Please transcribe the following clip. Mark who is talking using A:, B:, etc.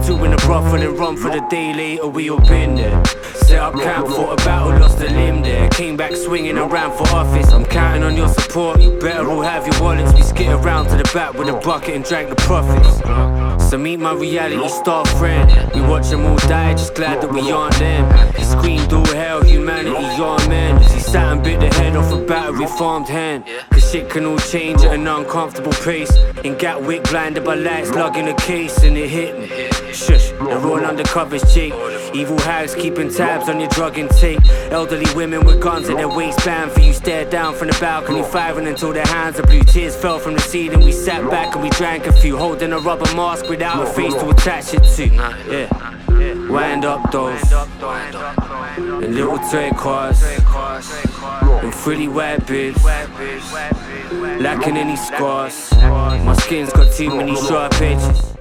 A: Two in the brothel and run for the day later, we all been there. Set up camp, fought a battle, lost a limb there. Came back swinging and ran for office. I'm counting on your support, you better all have your wallets. We skid around to the back with a bucket and drank the profits. So meet my reality star friend. We watch them all die, just glad that we aren't them. He screamed all hell, humanity, you're a man. He sat and bit the head off a battery farmed hand. Cause shit can all change at an uncomfortable pace. In Gatwick, blinded by lights, lugging a case, and it hit me. Shush, they're all undercovers, Jake. Evil hags keeping tabs on your drug intake. Elderly women with guns in their waistband for you. Stare down from the balcony, firing until their hands are blue. Tears fell from the ceiling, we sat back and we drank a few. Holding a rubber mask without a face to attach it to. Yeah, wind up those and little toy cars and frilly white bits, lacking any scars. My skin's got too many sharp edges.